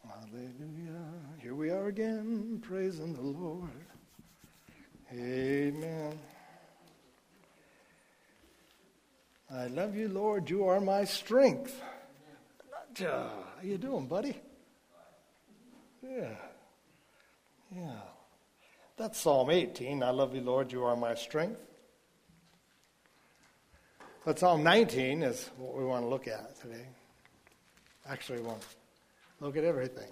Hallelujah. Here we are again, praising the Lord. Amen. I love you, Lord. You are my strength. How you doing, buddy? Yeah. That's Psalm 18. I love you, Lord. You are my strength. But Psalm 19 is what we want to look at today. Actually, we want to look at everything.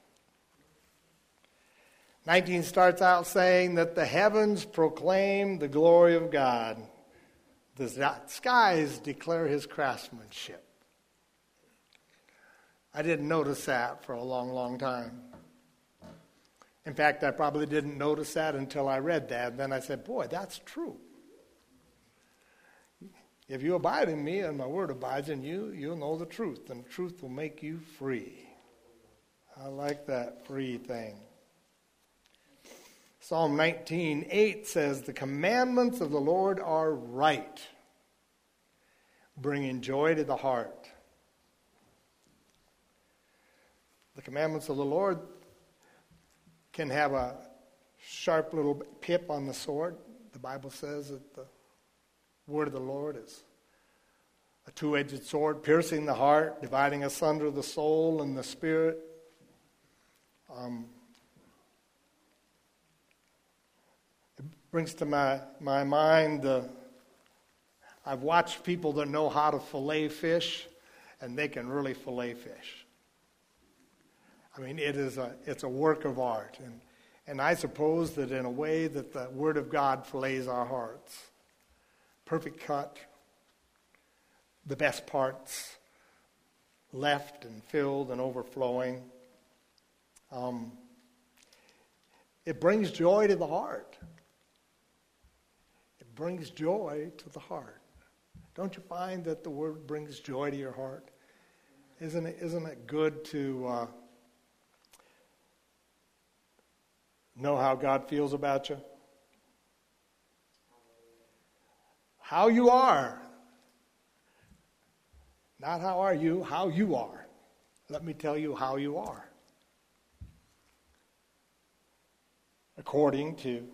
19 starts out saying that the heavens proclaim the glory of God. The skies declare his craftsmanship. I didn't notice that for a long, long time. In fact, I probably didn't notice that until I read that. And then I said, boy, that's true. If you abide in me and my word abides in you, you'll know the truth, and the truth will make you free. I like that free thing. Psalm 19:8 says, the commandments of the Lord are right, bringing joy to the heart. The commandments of the Lord can have a sharp little tip on the sword. The Bible says that the word of the Lord is a two-edged sword, piercing the heart, dividing asunder the soul and the spirit. It brings to my mind, I've watched people that know how to fillet fish, and they can really fillet fish. I mean, it's a work of art. And I suppose that in a way that the Word of God fillets our hearts. Perfect cut, the best parts left and filled and overflowing. It brings joy to the heart. It brings joy to the heart. Don't you find that the Word brings joy to your heart? Isn't it good to know how God feels about you? How you are. Not how are you, how you are. Let me tell you how you are. According to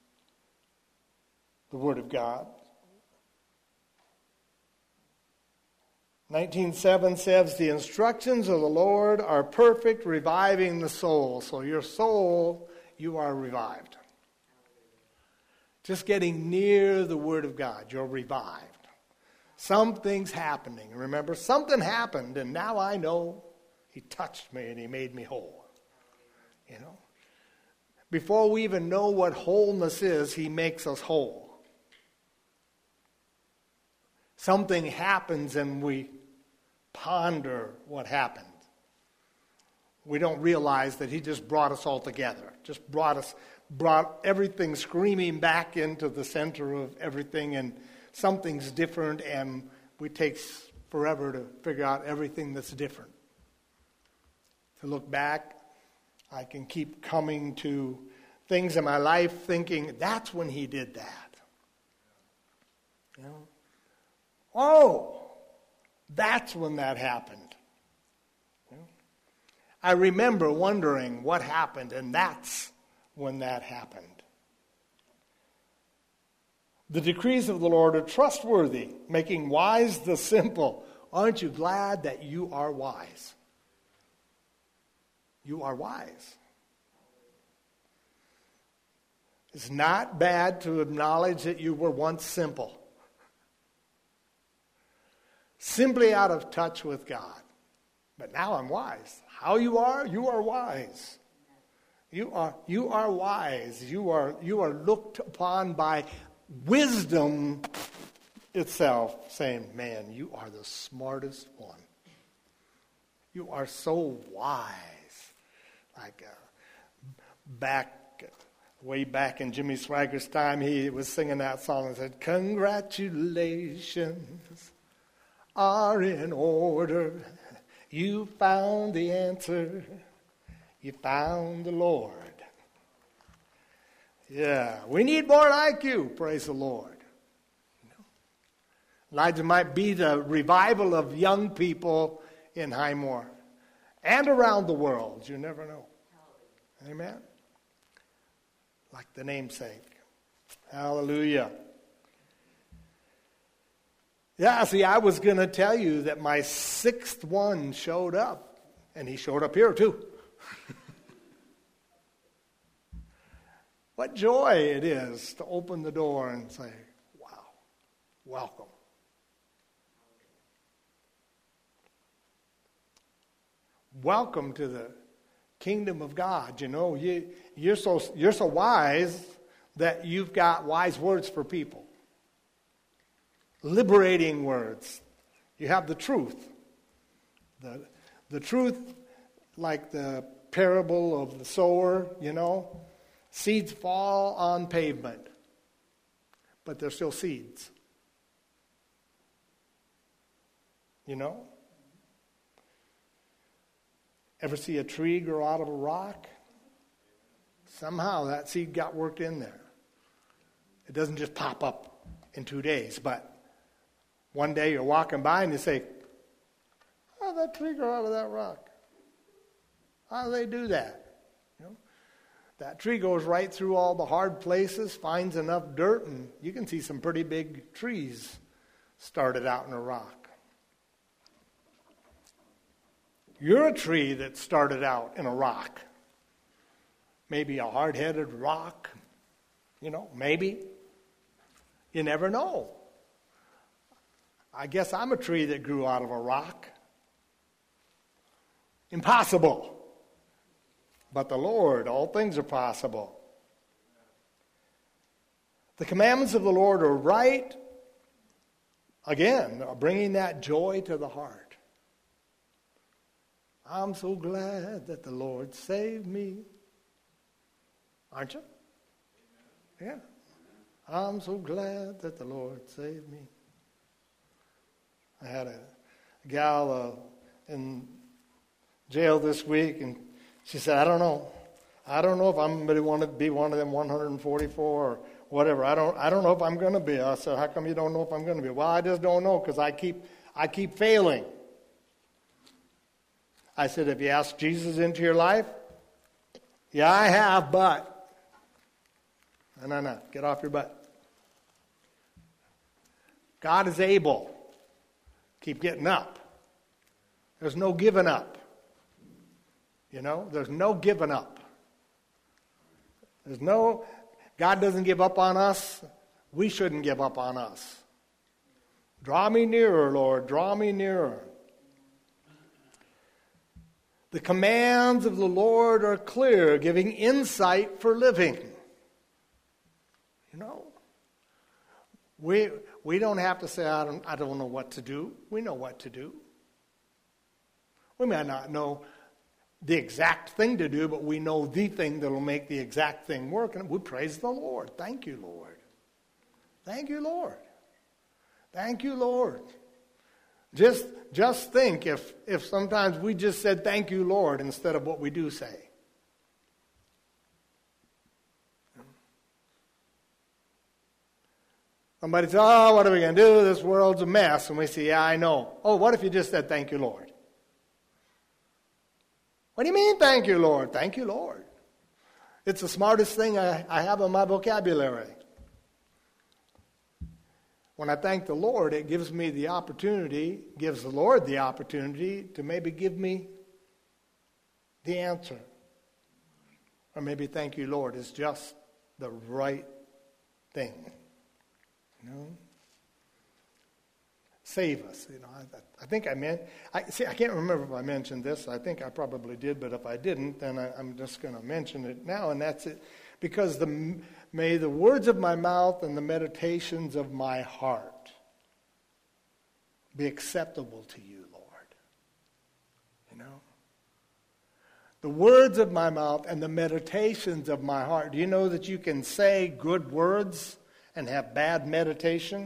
the Word of God. 19:7 says, the instructions of the Lord are perfect, reviving the soul. So your soul, you are revived. Just getting near the Word of God, you're revived. Something's happening. Remember, something happened, and now I know he touched me and he made me whole. You know? Before we even know what wholeness is, he makes us whole. Something happens and we ponder what happened. We don't realize that he just brought us all together. Just brought everything screaming back into the center of everything, and something's different, and it takes forever to figure out everything that's different. To look back, I can keep coming to things in my life thinking, that's when he did that. You know? Oh, that's when that happened. You know? I remember wondering what happened, and that's when that happened. The decrees of the Lord are trustworthy, making wise the simple. Aren't you glad that you are wise? You are wise. It's not bad to acknowledge that you were once simple. Simply out of touch with God. But now I'm wise. How you are wise. You are wise. You are looked upon by wisdom itself, saying, man, you are the smartest one. You are so wise. Like way back in Jimmy Swaggart time, he was singing that song and said, congratulations are in order. You found the answer. You found the Lord. Yeah, we need more like you, praise the Lord. Elijah might be the revival of young people in Highmore. and around the world. You never know. Amen? Like the namesake. Hallelujah. Yeah, see, I was going to tell you that my sixth one showed up, and he showed up here too. What joy it is to open the door and say, wow, welcome. Welcome to the kingdom of God. You know, you're so wise that you've got wise words for people. Liberating words. You have the truth. The truth, like the parable of the sower, you know. Seeds fall on pavement, but they're still seeds. You know? Ever see a tree grow out of a rock? Somehow that seed got worked in there. It doesn't just pop up in 2 days, but one day you're walking by and you say, how did that tree grow out of that rock? How do they do that? You know, that tree goes right through all the hard places, finds enough dirt, and you can see some pretty big trees started out in a rock. You're a tree that started out in a rock. Maybe a hard-headed rock. You know, maybe. You never know. I guess I'm a tree that grew out of a rock. Impossible. But the Lord, all things are possible. The commandments of the Lord are right. Again, bringing that joy to the heart. I'm so glad that the Lord saved me. Aren't you? Yeah. I'm so glad that the Lord saved me. I had a gal in jail this week, and she said, I don't know if I'm going to want to be one of them 144 or whatever. I don't know if I'm going to be. I said, how come you don't know if I'm going to be? Well, I just don't know because I keep failing. I said, have you asked Jesus into your life? Yeah, I have, but. No, get off your butt. God is able. Keep getting up. There's no giving up. You know, there's no giving up. God doesn't give up on us. We shouldn't give up on us. Draw me nearer, Lord, draw me nearer. The commands of the Lord are clear, giving insight for living. You know, we don't have to say, I don't know what to do. We know what to do. We may not know the exact thing to do, but we know the thing that will make the exact thing work. And we praise the Lord. Thank you, Lord. Thank you, Lord. Thank you, Lord. Just think if sometimes we just said thank you, Lord, instead of what we do say. Somebody says, oh, what are we going to do? This world's a mess. And we say, yeah, I know. Oh, what if you just said thank you, Lord? What do you mean, thank you, Lord? Thank you, Lord. It's the smartest thing I have in my vocabulary. When I thank the Lord, it gives me the opportunity, gives the Lord the opportunity to maybe give me the answer. Or maybe thank you, Lord, is just the right thing. You know? Save us. You know, I think I can't remember if I mentioned this. I think I probably did, but if I didn't, then I'm just going to mention it now, and that's it. Because may the words of my mouth and the meditations of my heart be acceptable to you, Lord. You know? The words of my mouth and the meditations of my heart. Do you know that you can say good words and have bad meditation?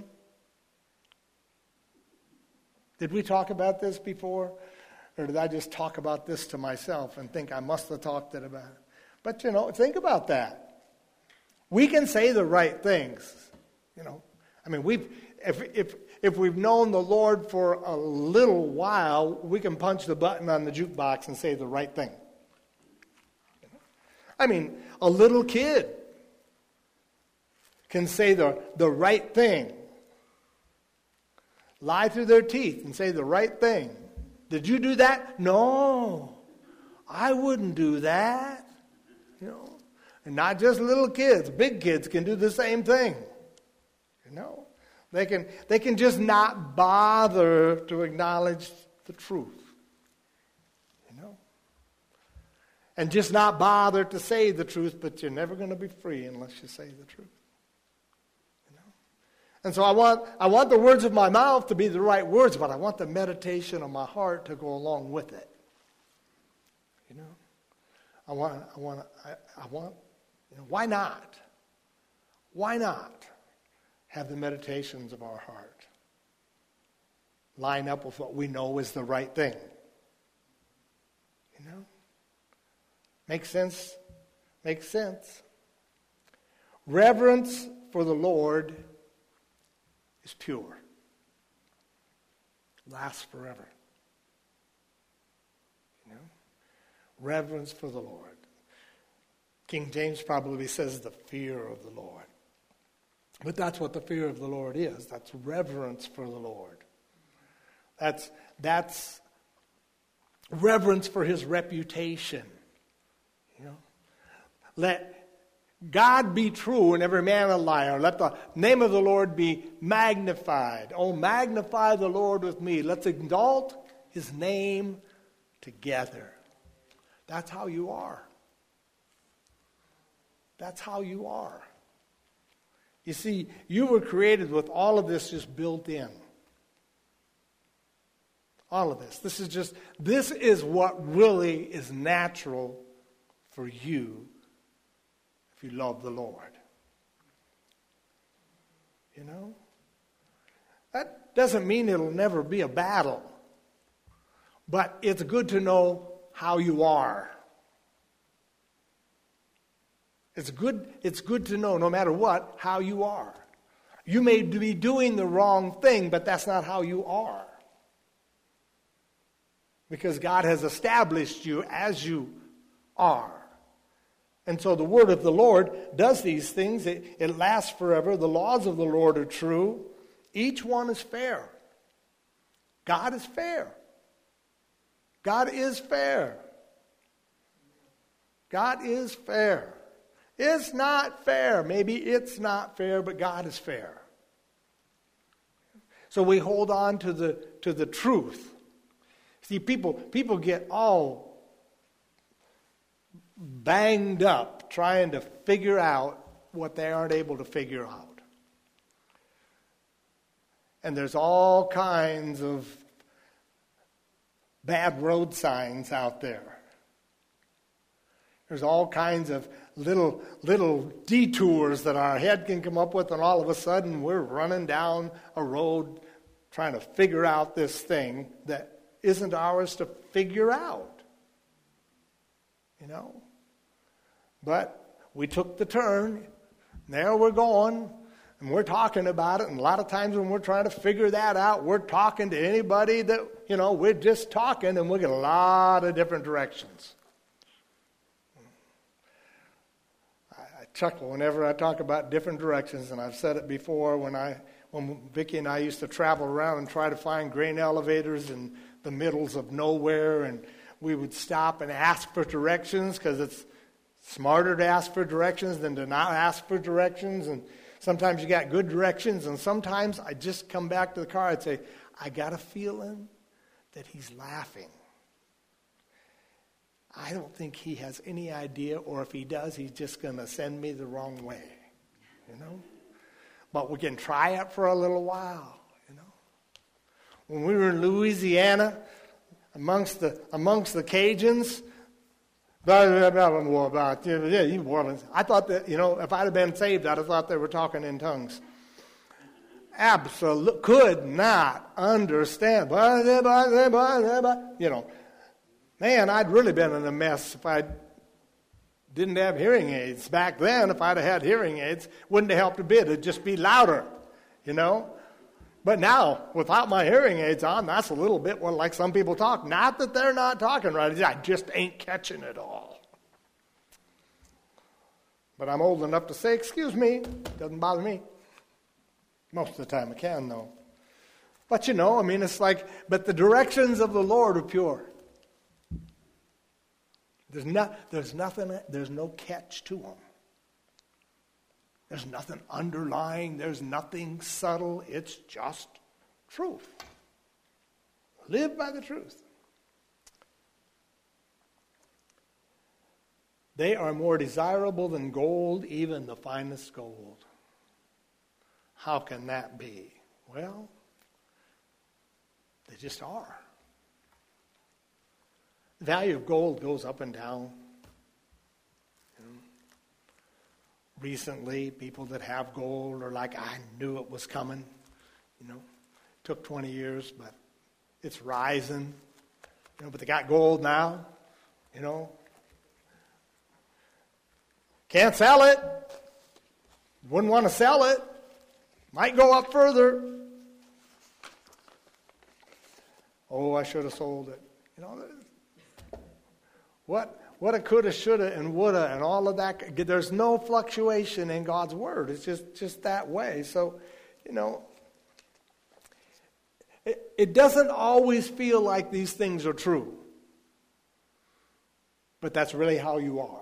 Did we talk about this before? Or did I just talk about this to myself and think I must have talked it about it? But, you know, think about that. We can say the right things. You know, I mean, if we've known the Lord for a little while, we can punch the button on the jukebox and say the right thing. I mean, a little kid can say the right thing. Lie through their teeth and say the right thing. Did you do that? No, I wouldn't do that. You know, and not just little kids. Big kids can do the same thing. You know, they can just not bother to acknowledge the truth. You know, and just not bother to say the truth. But you're never going to be free unless you say the truth. And so I want the words of my mouth to be the right words, but I want the meditation of my heart to go along with it. You know, I want. You know, why not? Why not have the meditations of our heart line up with what we know is the right thing? You know, makes sense. Makes sense. Reverence for the Lord is pure. Lasts forever. You know? Reverence for the Lord. King James probably says the fear of the Lord. But that's what the fear of the Lord is. That's reverence for the Lord. That's reverence for his reputation. You know? Let God be true and every man a liar. Let the name of the Lord be magnified. Oh, magnify the Lord with me. Let's exalt his name together. That's how you are. That's how you are. You see, you were created with all of this just built in. All of this. This is what really is natural for you if you love the Lord. You know? That doesn't mean it'll never be a battle. But it's good to know how you are. It's good to know, no matter what, how you are. You may be doing the wrong thing, but that's not how you are. Because God has established you as you are. And so the word of the Lord does these things. It lasts forever. The laws of the Lord are true. Each one is fair. God is fair. God is fair. God is fair. It's not fair. Maybe it's not fair, but God is fair. So we hold on to the truth. See, people get all banged up trying to figure out what they aren't able to figure out. And there's all kinds of bad road signs out there. There's all kinds of little detours that our head can come up with, and all of a sudden we're running down a road trying to figure out this thing that isn't ours to figure out. You know? But we took the turn. There we're going. And we're talking about it. And a lot of times when we're trying to figure that out, we're talking to anybody that, you know, we're just talking and we get a lot of different directions. I chuckle whenever I talk about different directions. And I've said it before when Vicki and I used to travel around and try to find grain elevators in the middles of nowhere. And we would stop and ask for directions because it's smarter to ask for directions than to not ask for directions. And sometimes you got good directions, and sometimes I just come back to the car and say, I got a feeling that he's laughing. I don't think he has any idea, or if he does, he's just going to send me the wrong way, you know. But we can try it for a little while, you know. When we were in Louisiana, amongst the Cajuns, I thought that, you know, if I'd have been saved, I'd have thought they were talking in tongues. Absolutely could not understand. You know, man, I'd really been in a mess if I didn't have hearing aids. Back then, if I'd have had hearing aids, wouldn't have helped a bit. It'd just be louder. you know. But now, without my hearing aids on, that's a little bit like some people talk. Not that they're not talking right. I just ain't catching it all. But I'm old enough to say, excuse me. Doesn't bother me. Most of the time I can, though. But it's like, but the directions of the Lord are pure. There's no catch to them. There's nothing underlying. There's nothing subtle. It's just truth. Live by the truth. They are more desirable than gold, even the finest gold. How can that be? Well, they just are. The value of gold goes up and down. Recently, people that have gold are like, I knew it was coming. Took 20 years, but it's rising. But they got gold now. Can't sell it. Wouldn't want to sell it. Might go up further. Oh, I should have sold it. What a coulda, shoulda, and woulda, and all of that. There's no fluctuation in God's word. It's just that way. So, it doesn't always feel like these things are true. But that's really how you are.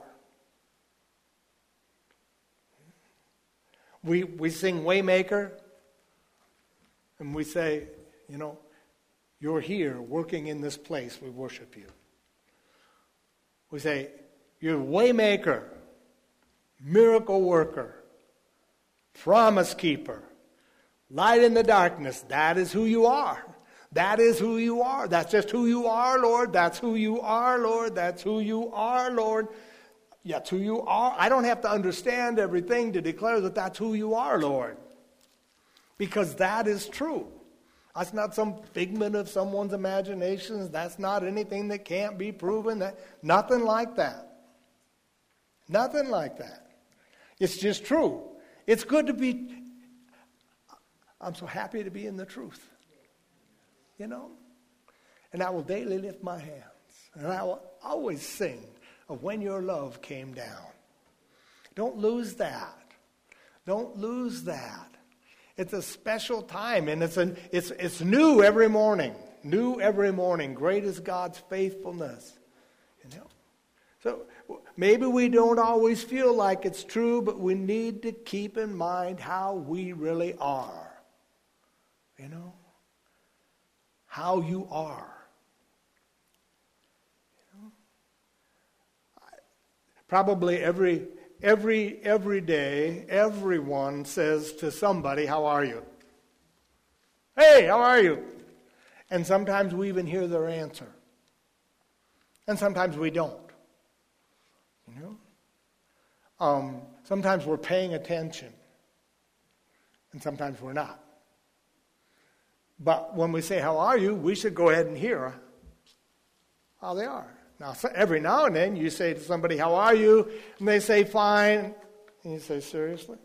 We sing Waymaker, and we say, you're here working in this place. We worship you. We say, you're Waymaker, miracle worker, promise keeper, light in the darkness. That is who you are. That is who you are. That's just who you are, Lord. That's who you are, Lord. That's who you are, Lord. That's who you are. I don't have to understand everything to declare that that's who you are, Lord. Because that is true. That's not some figment of someone's imaginations. That's not anything that can't be proven. Nothing like that. Nothing like that. It's just true. It's good to be. I'm so happy to be in the truth. And I will daily lift my hands. And I will always sing of when your love came down. Don't lose that. Don't lose that. It's a special time, and it's new every morning. New every morning. Great is God's faithfulness. So maybe we don't always feel like it's true, but we need to keep in mind how we really are. How you are. Probably every day, everyone says to somebody, how are you? Hey, how are you? And sometimes we even hear their answer. And sometimes we don't. Sometimes we're paying attention. And sometimes we're not. But when we say, how are you? We should go ahead and hear how they are. Now, every now and then you say to somebody, how are you? And they say, fine. And you say, seriously?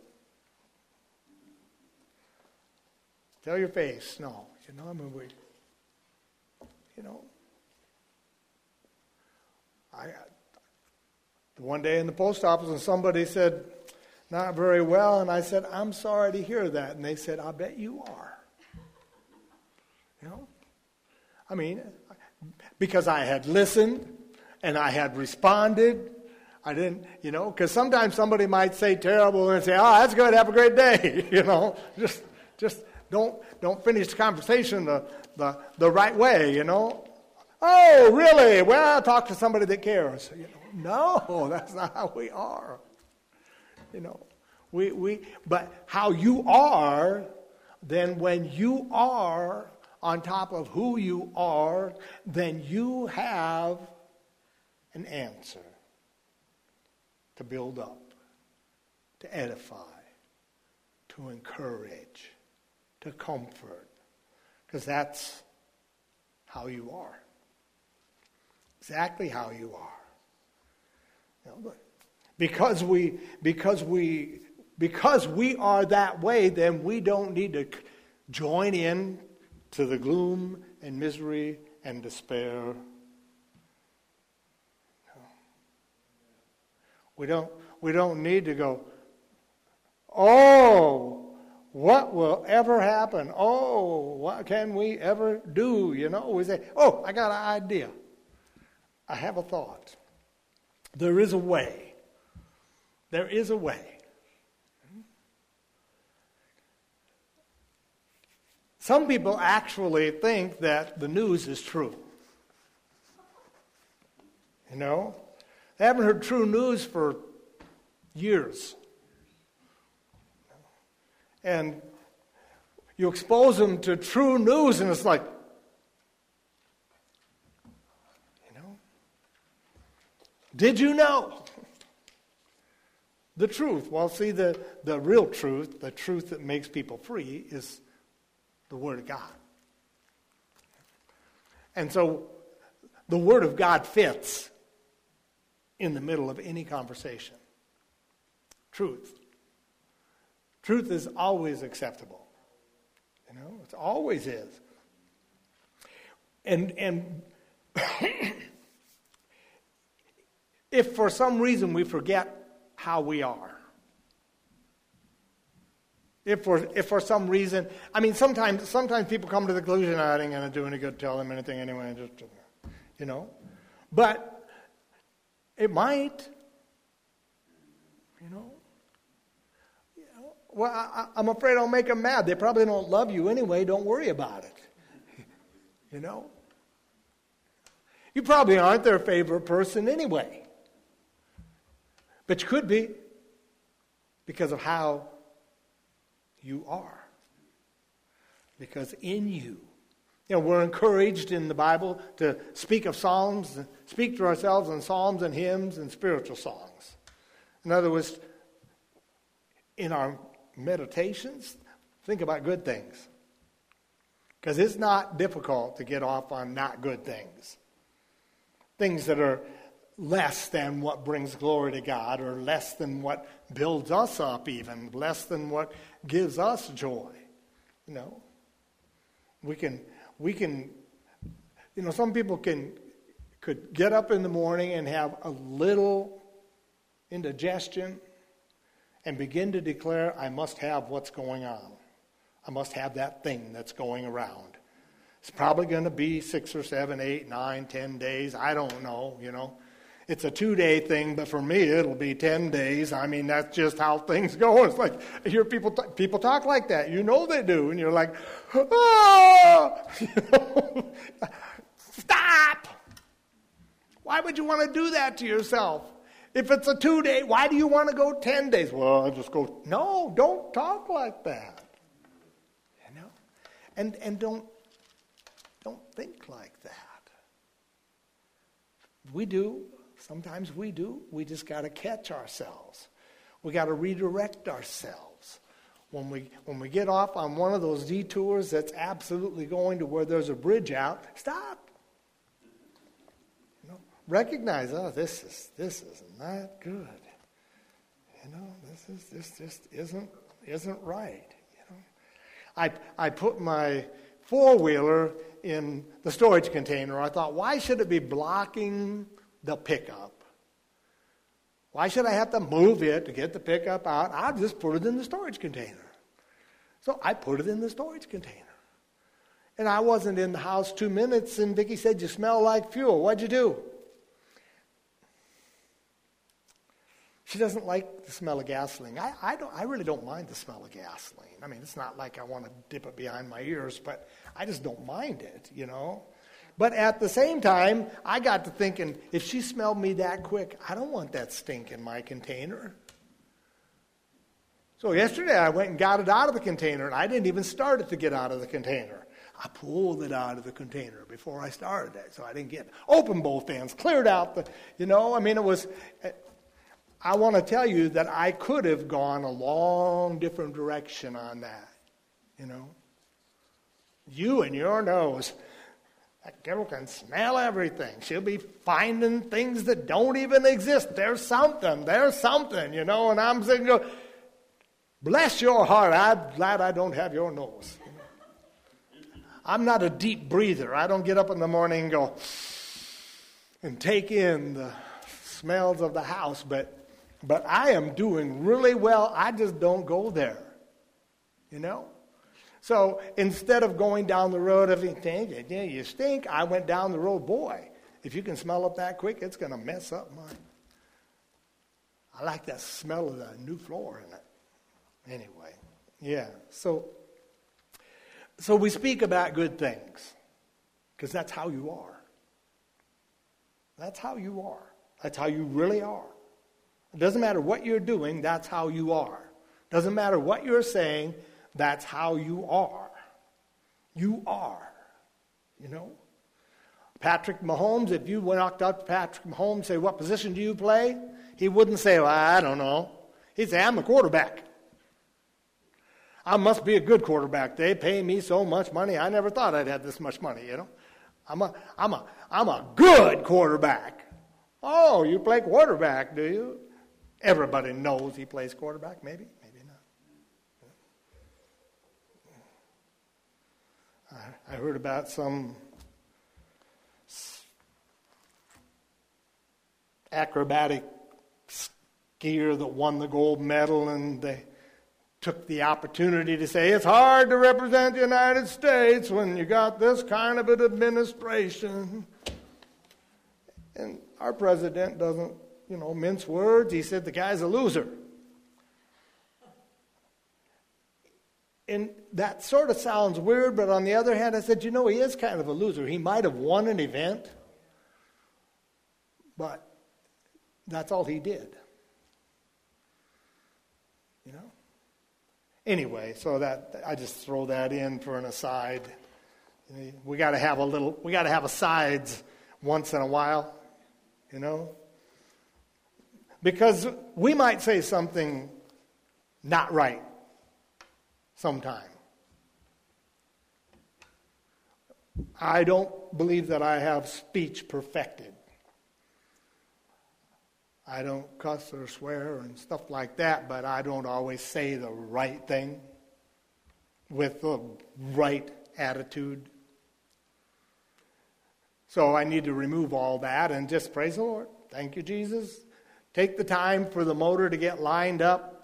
Tell your face. No. One day in the post office, and somebody said, not very well. And I said, I'm sorry to hear that. And they said, I bet you are. Because I had listened and I had responded. I didn't, because sometimes somebody might say terrible and say, oh, that's good, have a great day. Just don't finish the conversation the right way, Oh, really? Well, I'll talk to somebody that cares. No, that's not how we are. But how you are, then when you are on top of who you are, then you have an answer to build up, to edify, to encourage, to comfort, because that's how you are. Exactly how you are. Because we because we are that way, then we don't need to join in to the gloom and misery and despair. We don't need to go, oh, what will ever happen? Oh, what can we ever do? We say, oh, I got an idea. I have a thought. There is a way. There is a way. Some people actually think that the news is true. They haven't heard true news for years. And you expose them to true news, and it's like, did you know the truth? Well, see, the real truth, the truth that makes people free, is the Word of God. And so the Word of God fits in the middle of any conversation. Truth. Truth is always acceptable. It always is. And if for some reason we forget how we are, if for some reason, sometimes people come to the conclusion, I ain't going to do any good, tell them anything anyway, but it might, Well, I'm afraid I'll make them mad. They probably don't love you anyway. Don't worry about it. You probably aren't their favorite person anyway. But you could be, because of how you are. Because in you. We're encouraged in the Bible to speak of psalms, speak to ourselves in psalms and hymns and spiritual songs. In other words, in our meditations, think about good things. Because it's not difficult to get off on not good things. Things that are less than what brings glory to God, or less than what builds us up even, less than what gives us joy. We can, some people could get up in the morning and have a little indigestion and begin to declare, I must have what's going on. I must have that thing that's going around. It's probably going to be 6 or 7, 8, 9, 10 days. I don't know, It's a 2-day thing, but for me, it'll be 10 days. That's just how things go. It's like, I hear people talk like that. They do. And you're like, oh! Stop! Why would you want to do that to yourself? If it's a 2-day, why do you want to go 10 days? Well, I'll just go. No, don't talk like that. And don't think like that. We do. Sometimes we do. We just got to catch ourselves. We got to redirect ourselves. When we get off on one of those detours that's absolutely going to where there's a bridge out, stop. Recognize, this is not good. This just isn't right. I put my 4-wheeler in the storage container. I thought, why should it be blocking the pickup? Why should I have to move it to get the pickup out? I'll just put it in the storage container. So I put it in the storage container. And I wasn't in the house 2 minutes, and Vicki said, you smell like fuel. What'd you do? She doesn't like the smell of gasoline. I really don't mind the smell of gasoline. It's not like I want to dip it behind my ears, but I just don't mind it, But at the same time, I got to thinking, if she smelled me that quick, I don't want that stink in my container. So yesterday I went and got it out of the container, and I didn't even start it to get out of the container. I pulled it out of the container before I started it, so I didn't get open both ends, cleared out the, it was... I want to tell you that I could have gone a long different direction on that, You and your nose. That girl can smell everything. She'll be finding things that don't even exist. There's something, and I'm saying, Bless your heart. I'm glad I don't have your nose. I'm not a deep breather. I don't get up in the morning and go and take in the smells of the house, but I am doing really well. I just don't go there, you know? So instead of going down the road of you stink, I went down the road. Boy, if you can smell it that quick, it's going to mess up mine. I like that smell of the new floor in it. Anyway, yeah. So we speak about good things because that's how you are. That's how you are. That's how you really are. It doesn't matter what you're doing, that's how you are. It doesn't matter what you're saying, that's how you are. You are. You know? Patrick Mahomes, if you walked up to Patrick Mahomes and say, what position do you play? He wouldn't say, well, I don't know. He'd say, I'm a quarterback. I must be a good quarterback. They pay me so much money. I never thought I'd have this much money, you know. I'm a good quarterback. Oh, you play quarterback, do you? Everybody knows he plays quarterback, maybe not. I heard about some acrobatic skier that won the gold medal, and they took the opportunity to say, it's hard to represent the United States when you got this kind of an administration. And our president doesn't, mince words. He said the guy's a loser. And that sort of sounds weird, but on the other hand, I said, he is kind of a loser. He might have won an event, but that's all he did. Anyway, so that I just throw that in for an aside. We got to have asides once in a while, because we might say something not right sometime. I don't believe that I have speech perfected. I don't cuss or swear and stuff like that, but I don't always say the right thing with the right attitude. So I need to remove all that and just praise the Lord. Thank you, Jesus. Take the time for the motor to get lined up,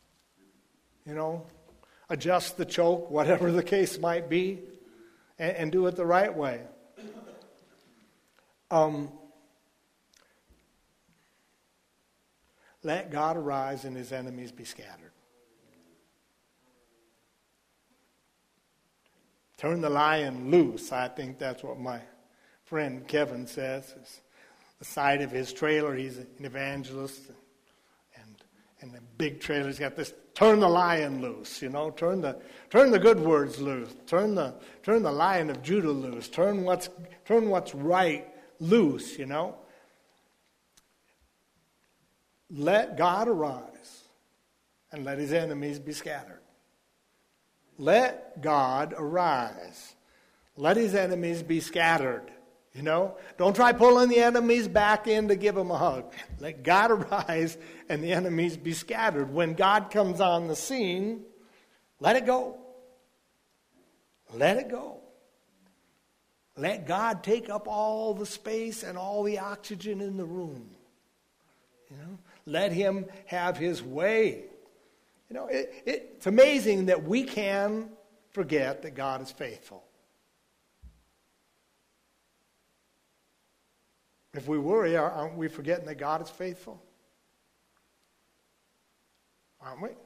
adjust the choke, whatever the case might be, and do it the right way. Let God arise and his enemies be scattered. Turn the lion loose. I think that's what my friend Kevin says. It's the side of his trailer, he's an evangelist. And the big trailer, he's got this, turn the lion loose, turn the good words loose. Turn the Lion of Judah loose. Turn what's right loose, Let God arise and let his enemies be scattered. Let God arise. Let his enemies be scattered. Don't try pulling the enemies back in to give them a hug. Let God arise and the enemies be scattered. When God comes on the scene, let it go. Let it go. Let God take up all the space and all the oxygen in the room. Let him have his way. It's amazing that we can forget that God is faithful. If we worry, aren't we forgetting that God is faithful? Aren't we?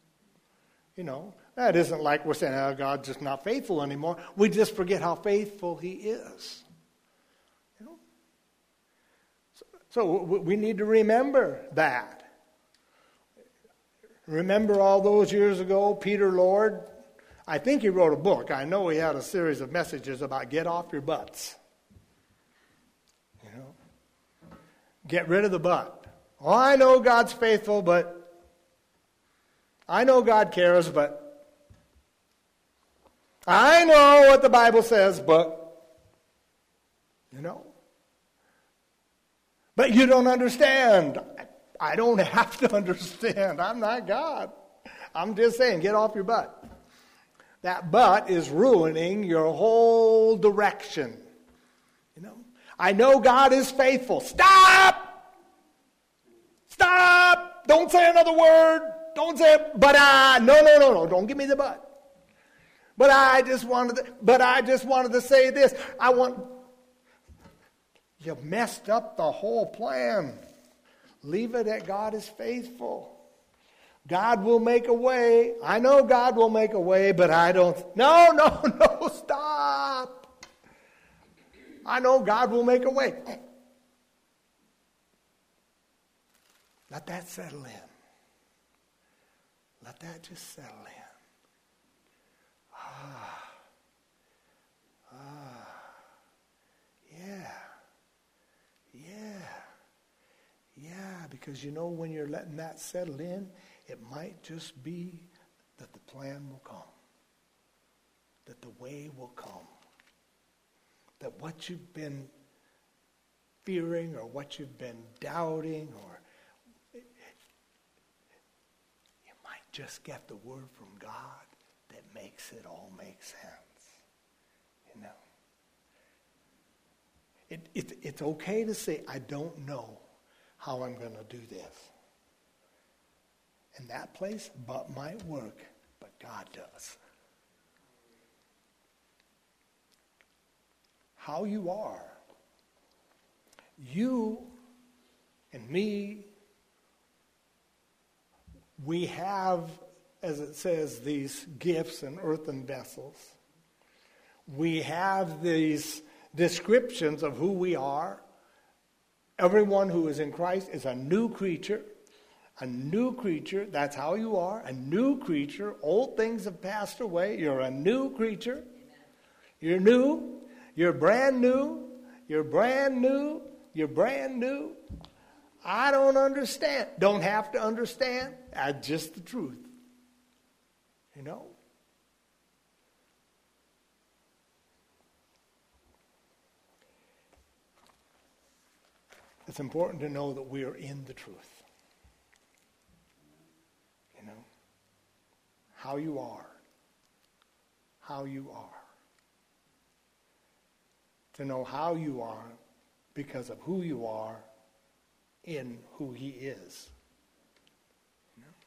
That isn't like we're saying, oh, God's just not faithful anymore. We just forget how faithful he is. So we need to remember that. Remember all those years ago, Peter Lord? I think he wrote a book. I know he had a series of messages about get off your butts. Get rid of the butt. Oh, I know God's faithful, but I know God cares, but I know what the Bible says, but But you don't understand. I don't have to understand. I'm not God. I'm just saying, get off your butt. That butt is ruining your whole direction. You know, I know God is faithful. Stop! Stop! Don't say another word. Don't say, no. Don't give me the but. But I just wanted to say this. You messed up the whole plan. Leave it at God is faithful. God will make a way. I know God will make a way, but I don't. No, stop. I know God will make a way. Let that settle in. Let that just settle in. Yeah, because you know when you're letting that settle in, it might just be that the plan will come. That the way will come. That what you've been fearing or what you've been doubting or you might just get the word from God that makes it all make sense. You know. It's okay to say, I don't know how I'm going to do this. And that place might work, but God does. How you are, you and me, we have, as it says, these gifts in earthen vessels. We have these descriptions of who we are. Everyone who is in Christ is a new creature. A new creature. That's how you are. A new creature. Old things have passed away. You're a new creature. You're new. You're brand new. You're brand new. You're brand new. I don't understand. Don't have to understand. That's just the truth. You know? It's important to know that we are in the truth. You know? How you are. How you are. To know how you are because of who you are in who he is. You know?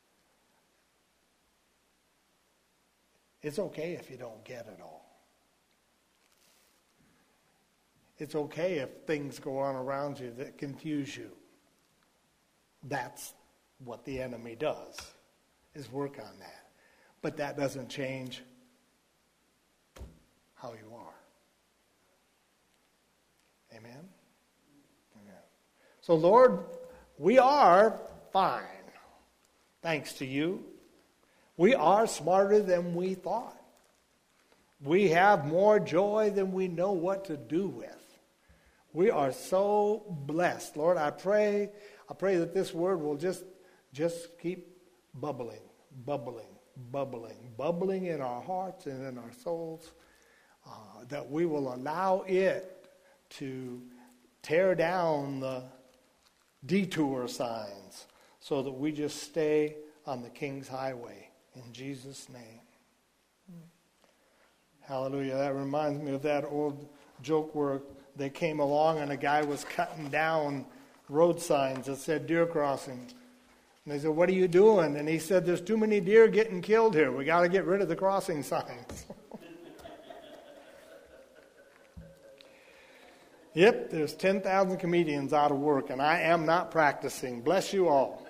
It's okay if you don't get it all. It's okay if things go on around you that confuse you. That's what the enemy does, is work on that. But that doesn't change how you are. Amen? Amen. So, Lord, we are fine, thanks to you. We are smarter than we thought. We have more joy than we know what to do with. We are so blessed. Lord, I pray that this word will just keep bubbling in our hearts and in our souls, that we will allow it to tear down the detour signs so that we just stay on the King's highway. In Jesus' name. Hallelujah. That reminds me of that old joke where they came along and a guy was cutting down road signs that said deer crossing. And they said, what are you doing? And he said, there's too many deer getting killed here. We got to get rid of the crossing signs. Yep, there's 10,000 comedians out of work, and I am not practicing. Bless you all.